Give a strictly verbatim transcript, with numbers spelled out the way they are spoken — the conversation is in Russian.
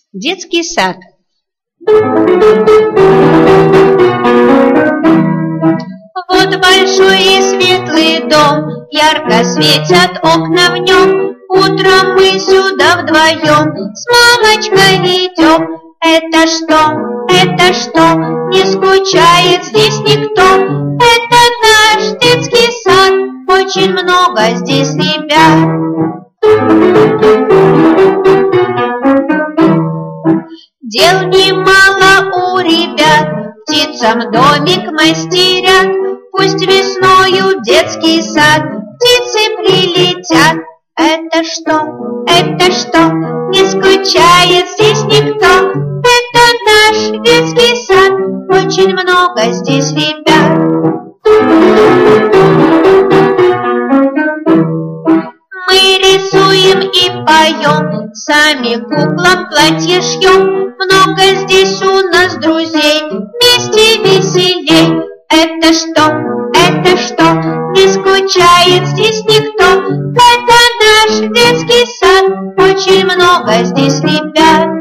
Детский сад. Вот большой и светлый дом, ярко светят окна в нем. Утром мы сюда вдвоем с мамочкой идем. Это что, это что, не скучает здесь никто. Это наш детский сад, очень много здесь ребят. Дел немало у ребят, птицам домик мастерят. Пусть весною в детский сад птицы прилетят. Это что, это что, не скучает здесь никто. Это наш детский сад, очень много здесь ребят. Мы рисуем и поем, сами куклам платье шьем. Много здесь у нас друзей, вместе веселей. Это что, это что, не скучает здесь никто. Это наш детский сад, очень много здесь ребят.